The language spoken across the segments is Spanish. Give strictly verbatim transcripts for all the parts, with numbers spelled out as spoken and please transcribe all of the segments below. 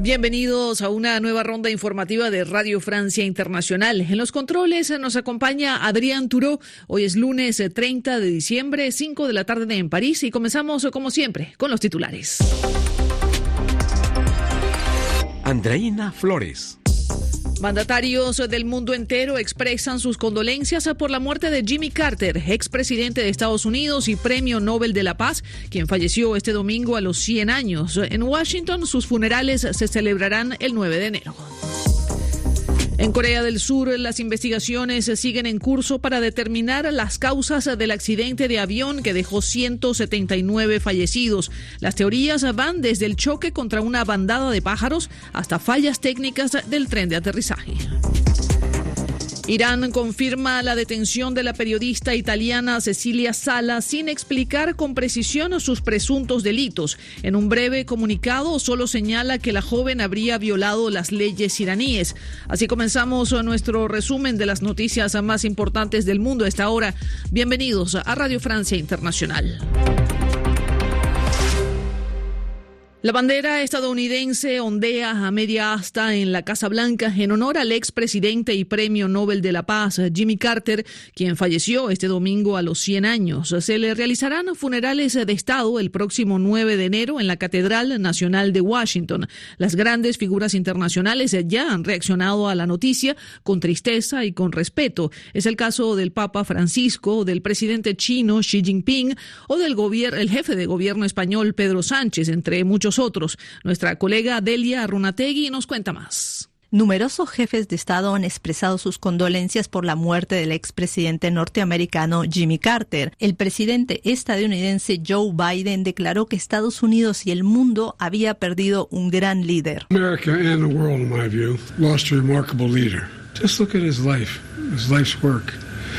Bienvenidos a una nueva ronda informativa de Radio Francia Internacional. En los controles nos acompaña Adrián Turó. Hoy es lunes treinta de diciembre, cinco de la tarde en París, y comenzamos como siempre con los titulares. Andreina Flores. Mandatarios del mundo entero expresan sus condolencias por la muerte de Jimmy Carter, expresidente de Estados Unidos y Premio Nobel de la Paz, quien falleció este domingo a los cien años. En Washington, sus funerales se celebrarán el nueve de enero. En Corea del Sur, las investigaciones siguen en curso para determinar las causas del accidente de avión que dejó ciento setenta y nueve fallecidos. Las teorías van desde el choque contra una bandada de pájaros hasta fallas técnicas del tren de aterrizaje. Irán confirma la detención de la periodista italiana Cecilia Sala sin explicar con precisión sus presuntos delitos. En un breve comunicado solo señala que la joven habría violado las leyes iraníes. Así comenzamos nuestro resumen de las noticias más importantes del mundo a esta hora. Bienvenidos a Radio Francia Internacional. La bandera estadounidense ondea a media asta en la Casa Blanca en honor al expresidente y Premio Nobel de la Paz, Jimmy Carter, quien falleció este domingo a los cien años. Se le realizarán funerales de Estado el próximo nueve de enero en la Catedral Nacional de Washington. Las grandes figuras internacionales ya han reaccionado a la noticia con tristeza y con respeto. Es el caso del Papa Francisco, del presidente chino Xi Jinping o del gobierno, el jefe de gobierno español Pedro Sánchez, entre muchos otros. Nuestra colega Delia Runategui nos cuenta más. Numerosos jefes de Estado han expresado sus condolencias por la muerte del expresidente norteamericano Jimmy Carter. El presidente estadounidense Joe Biden declaró que Estados Unidos y el mundo había perdido un gran líder. America and the world, in my view, lost a remarkable leader. Just look at his life, his life's work.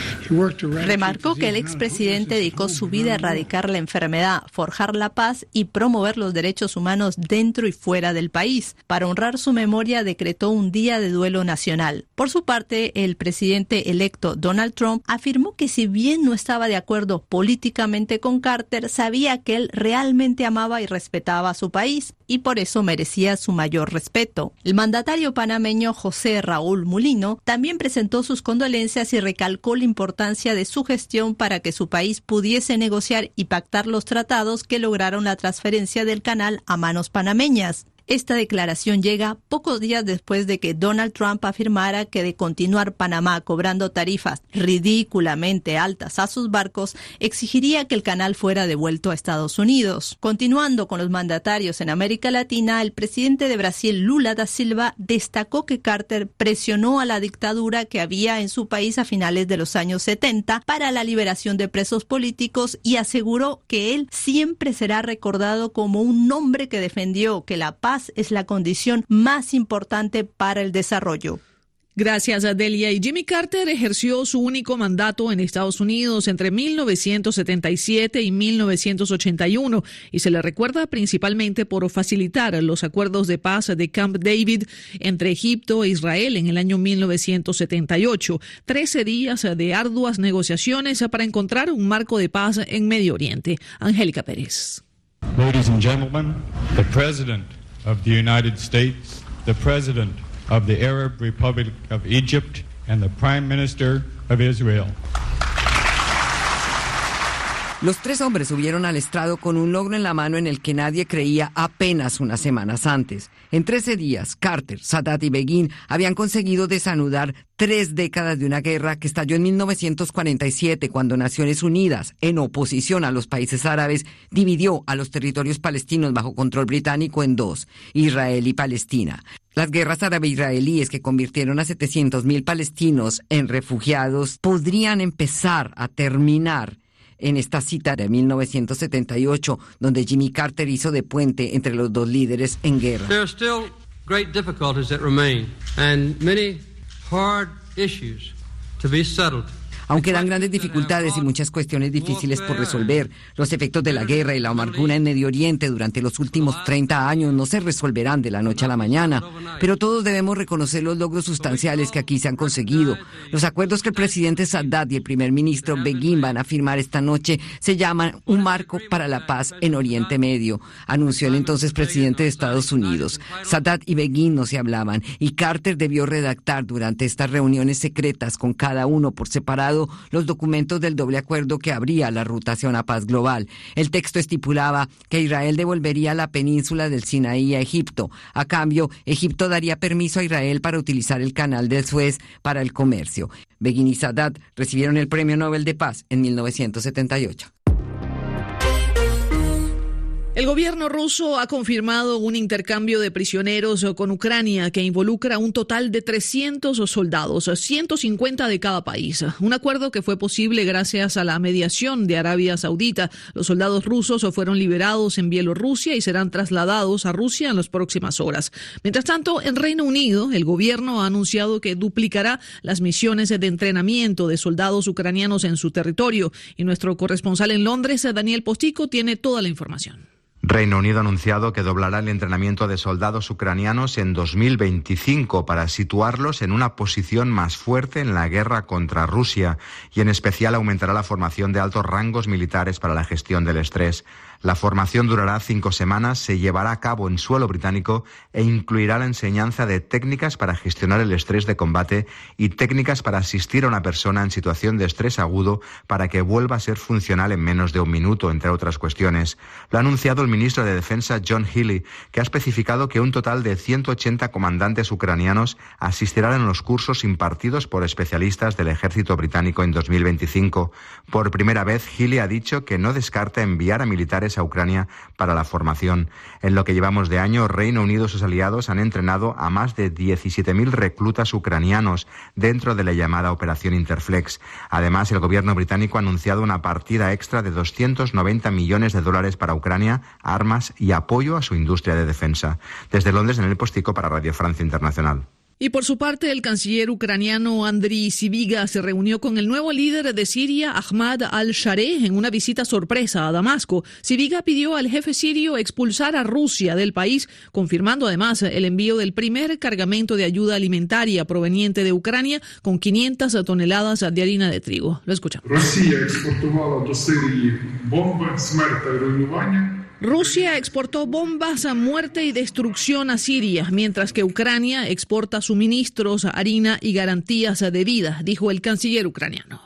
Remarcó que el expresidente dedicó su vida a erradicar la enfermedad, forjar la paz y promover los derechos humanos dentro y fuera del país. Para honrar su memoria, decretó un día de duelo nacional. Por su parte, el presidente electo Donald Trump afirmó que si bien no estaba de acuerdo políticamente con Carter, sabía que él realmente amaba y respetaba a su país y por eso merecía su mayor respeto. El mandatario panameño José Raúl Mulino también presentó sus condolencias y recalcó la importancia de su gestión para que su país pudiese negociar y pactar los tratados que lograron la transferencia del canal a manos panameñas. Esta declaración llega pocos días después de que Donald Trump afirmara que de continuar Panamá cobrando tarifas ridículamente altas a sus barcos, exigiría que el canal fuera devuelto a Estados Unidos. Continuando con los mandatarios en América Latina, el presidente de Brasil, Lula da Silva, destacó que Carter presionó a la dictadura que había en su país a finales de los años setenta para la liberación de presos políticos y aseguró que él siempre será recordado como un hombre que defendió que la paz es la condición más importante para el desarrollo. Gracias a Delia. Y Jimmy Carter ejerció su único mandato en Estados Unidos entre mil novecientos setenta y siete y mil novecientos ochenta y uno y se le recuerda principalmente por facilitar los acuerdos de paz de Camp David entre Egipto e Israel en el año mil novecientos setenta y ocho. Trece días de arduas negociaciones para encontrar un marco de paz en Medio Oriente. Angélica Pérez. Ladies and gentlemen, the President of the United States, the President of the Arab Republic of Egypt, and the Prime Minister of Israel. Los tres hombres subieron al estrado con un logro en la mano en el que nadie creía apenas unas semanas antes. En trece días, Carter, Sadat y Begin habían conseguido desanudar tres décadas de una guerra que estalló en mil novecientos cuarenta y siete, cuando Naciones Unidas, en oposición a los países árabes, dividió a los territorios palestinos bajo control británico en dos, Israel y Palestina. Las guerras árabe-israelíes que convirtieron a setecientos mil palestinos en refugiados podrían empezar a terminar en esta cita de mil novecientos setenta y ocho, donde Jimmy Carter hizo de puente entre los dos líderes en guerra. There are still great difficulties that remain and many hard issues to be settled. Aún quedan grandes dificultades y muchas cuestiones difíciles por resolver. Los efectos de la guerra y la amargura en Medio Oriente durante los últimos treinta años no se resolverán de la noche a la mañana, pero todos debemos reconocer los logros sustanciales que aquí se han conseguido. Los acuerdos que el presidente Sadat y el primer ministro Begin van a firmar esta noche se llaman un marco para la paz en Oriente Medio, anunció el entonces presidente de Estados Unidos. Sadat y Begin no se hablaban y Carter debió redactar durante estas reuniones secretas con cada uno por separado los documentos del doble acuerdo que abría la ruta hacia una paz global. El texto estipulaba que Israel devolvería la península del Sinaí a Egipto. A cambio, Egipto daría permiso a Israel para utilizar el canal del Suez para el comercio. Begin y Sadat recibieron el Premio Nobel de Paz en mil novecientos setenta y ocho. El gobierno ruso ha confirmado un intercambio de prisioneros con Ucrania que involucra un total de trescientos soldados, ciento cincuenta de cada país. Un acuerdo que fue posible gracias a la mediación de Arabia Saudita. Los soldados rusos fueron liberados en Bielorrusia y serán trasladados a Rusia en las próximas horas. Mientras tanto, en Reino Unido, el gobierno ha anunciado que duplicará las misiones de entrenamiento de soldados ucranianos en su territorio. Y nuestro corresponsal en Londres, Daniel Postico, tiene toda la información. Reino Unido ha anunciado que doblará el entrenamiento de soldados ucranianos en dos mil veinticinco para situarlos en una posición más fuerte en la guerra contra Rusia y en especial aumentará la formación de altos rangos militares para la gestión del estrés. La formación durará cinco semanas, se llevará a cabo en suelo británico e incluirá la enseñanza de técnicas para gestionar el estrés de combate y técnicas para asistir a una persona en situación de estrés agudo para que vuelva a ser funcional en menos de un minuto, entre otras cuestiones. Lo ha anunciado el ministro de Defensa John Healey, que ha especificado que un total de ciento ochenta comandantes ucranianos asistirán en los cursos impartidos por especialistas del ejército británico en dos mil veinticinco. Por primera vez, Healey ha dicho que no descarta enviar a militares a Ucrania para la formación. En lo que llevamos de año, Reino Unido y sus aliados han entrenado a más de diecisiete mil reclutas ucranianos dentro de la llamada Operación Interflex. Además, el gobierno británico ha anunciado una partida extra de doscientos noventa millones de dólares para Ucrania, armas y apoyo a su industria de defensa. Desde Londres, Daniel Postico para Radio Francia Internacional. Y por su parte, el canciller ucraniano Andriy Sybiga se reunió con el nuevo líder de Siria, Ahmad al-Shareh, en una visita sorpresa a Damasco. Sybiga pidió al jefe sirio expulsar a Rusia del país, confirmando además el envío del primer cargamento de ayuda alimentaria proveniente de Ucrania con quinientas toneladas de harina de trigo. Lo escuchamos. Rusia exportó a Siria bombas, muerte y ruinación. Rusia exportó bombas a muerte y destrucción a Siria, mientras que Ucrania exporta suministros, harina y garantías de vida, dijo el canciller ucraniano.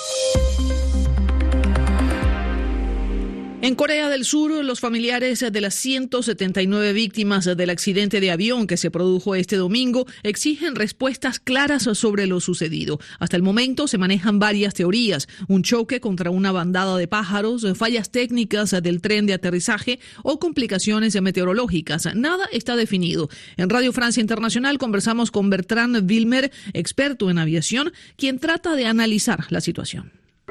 En Corea del Sur, los familiares de las ciento setenta y nueve víctimas del accidente de avión que se produjo este domingo exigen respuestas claras sobre lo sucedido. Hasta el momento se manejan varias teorías: un choque contra una bandada de pájaros, fallas técnicas del tren de aterrizaje o complicaciones meteorológicas. Nada está definido. En Radio Francia Internacional conversamos con Bertrand Wilmer, experto en aviación, quien trata de analizar la situación.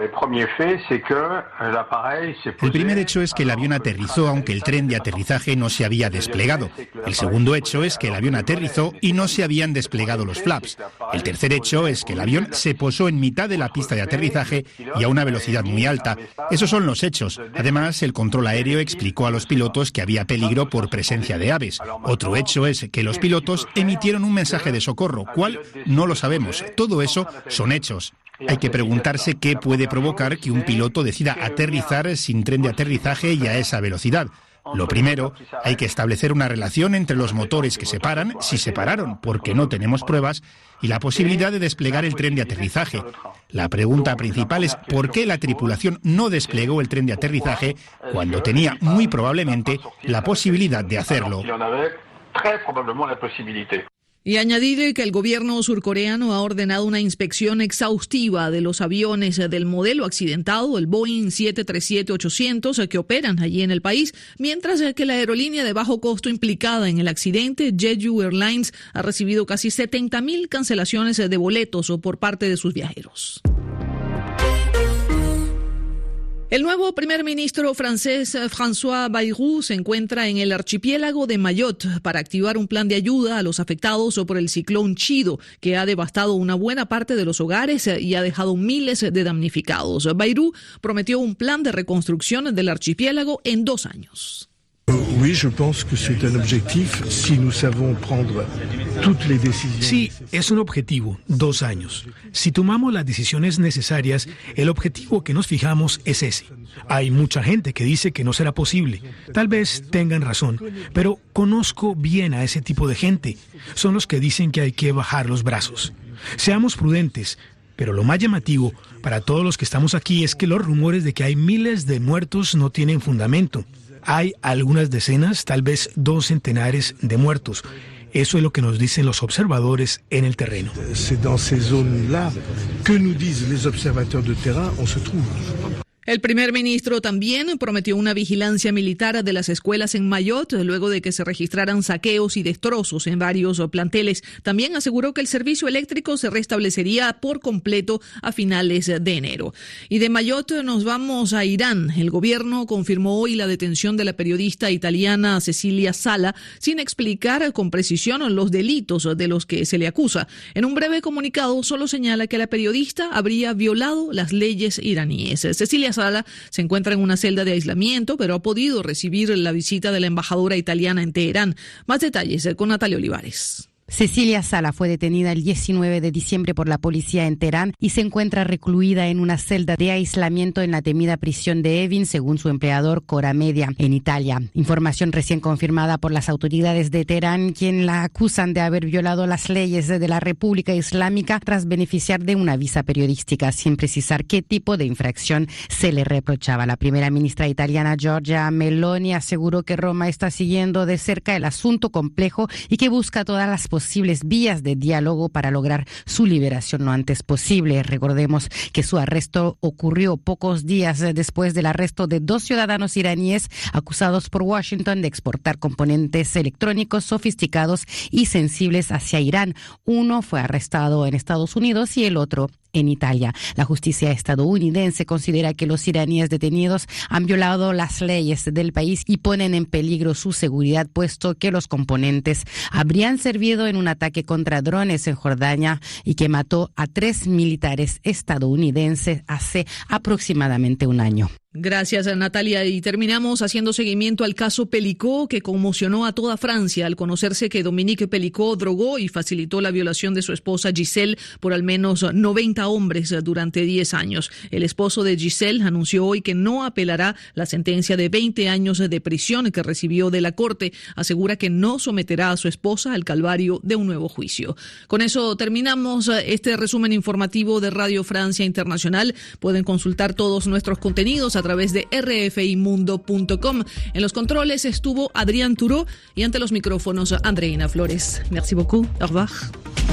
El primer hecho es que el avión aterrizó aunque el tren de aterrizaje no se había desplegado. El segundo hecho es que el avión aterrizó y no se habían desplegado los flaps. El tercer hecho es que el avión se posó en mitad de la pista de aterrizaje y a una velocidad muy alta. Esos son los hechos. Además, el control aéreo explicó a los pilotos que había peligro por presencia de aves. Otro hecho es que los pilotos emitieron un mensaje de socorro. ¿Cuál? No lo sabemos. Todo eso son hechos. Hay que preguntarse qué puede provocar que un piloto decida aterrizar sin tren de aterrizaje y a esa velocidad. Lo primero, hay que establecer una relación entre los motores que se paran, si se pararon, porque no tenemos pruebas, y la posibilidad de desplegar el tren de aterrizaje. La pregunta principal es ¿por qué la tripulación no desplegó el tren de aterrizaje cuando tenía muy probablemente la posibilidad de hacerlo? Y añadir que el gobierno surcoreano ha ordenado una inspección exhaustiva de los aviones del modelo accidentado, el Boeing siete treinta y siete ochocientos, que operan allí en el país, mientras que la aerolínea de bajo costo implicada en el accidente, Jeju Airlines, ha recibido casi setenta mil cancelaciones de boletos por parte de sus viajeros. El nuevo primer ministro francés François Bayrou se encuentra en el archipiélago de Mayotte para activar un plan de ayuda a los afectados por el ciclón Chido, que ha devastado una buena parte de los hogares y ha dejado miles de damnificados. Bayrou prometió un plan de reconstrucción del archipiélago en dos años. Oui, je pense que c'est un objectif si nous savons prendre toutes les décisions. Sí, es un objetivo, dos años. Si tomamos las decisiones necesarias, el objetivo que nos fijamos es ese. Hay mucha gente que dice que no será posible. Tal vez tengan razón, pero conozco bien a ese tipo de gente. Son los que dicen que hay que bajar los brazos. Seamos prudentes. Pero lo más llamativo para todos los que estamos aquí es que los rumores de que hay miles de muertos no tienen fundamento. Hay algunas decenas, tal vez dos centenares de muertos. Eso es lo que nos dicen los observadores en el terreno. C'est dans ces zones-là que nous disent les observateurs de terrain, on se trouve. El primer ministro también prometió una vigilancia militar de las escuelas en Mayotte luego de que se registraran saqueos y destrozos en varios planteles. También aseguró que el servicio eléctrico se restablecería por completo a finales de enero. Y de Mayotte nos vamos a Irán. El gobierno confirmó hoy la detención de la periodista italiana Cecilia Sala sin explicar con precisión los delitos de los que se le acusa. En un breve comunicado solo señala que la periodista habría violado las leyes iraníes. Cecilia Sala se encuentra en una celda de aislamiento, pero ha podido recibir la visita de la embajadora italiana en Teherán. Más detalles con Natalia Olivares. Cecilia Sala fue detenida el diecinueve de diciembre por la policía en Teherán y se encuentra recluida en una celda de aislamiento en la temida prisión de Evin, según su empleador Cora Media, en Italia. Información recién confirmada por las autoridades de Teherán, quien la acusan de haber violado las leyes de la República Islámica tras beneficiar de una visa periodística, sin precisar qué tipo de infracción se le reprochaba. La primera ministra italiana Giorgia Meloni aseguró que Roma está siguiendo de cerca el asunto complejo y que busca todas las posibles vías de diálogo para lograr su liberación lo antes posible. Recordemos que su arresto ocurrió pocos días después del arresto de dos ciudadanos iraníes acusados por Washington de exportar componentes electrónicos sofisticados y sensibles hacia Irán. Uno fue arrestado en Estados Unidos y el otro en Italia. La justicia estadounidense considera que los iraníes detenidos han violado las leyes del país y ponen en peligro su seguridad, puesto que los componentes habrían servido en un ataque contra drones en Jordania y que mató a tres militares estadounidenses hace aproximadamente un año. Gracias, Natalia. Y terminamos haciendo seguimiento al caso Pelicot, que conmocionó a toda Francia al conocerse que Dominique Pelicot drogó y facilitó la violación de su esposa Giselle por al menos noventa hombres durante diez años. El esposo de Giselle anunció hoy que no apelará la sentencia de veinte años de prisión que recibió de la Corte. Asegura que no someterá a su esposa al calvario de un nuevo juicio. Con eso terminamos este resumen informativo de Radio Francia Internacional. Pueden consultar todos nuestros contenidos a a través de r f i mundo punto com. En los controles estuvo Adrián Turó y ante los micrófonos Andreina Flores. Merci beaucoup. Au revoir.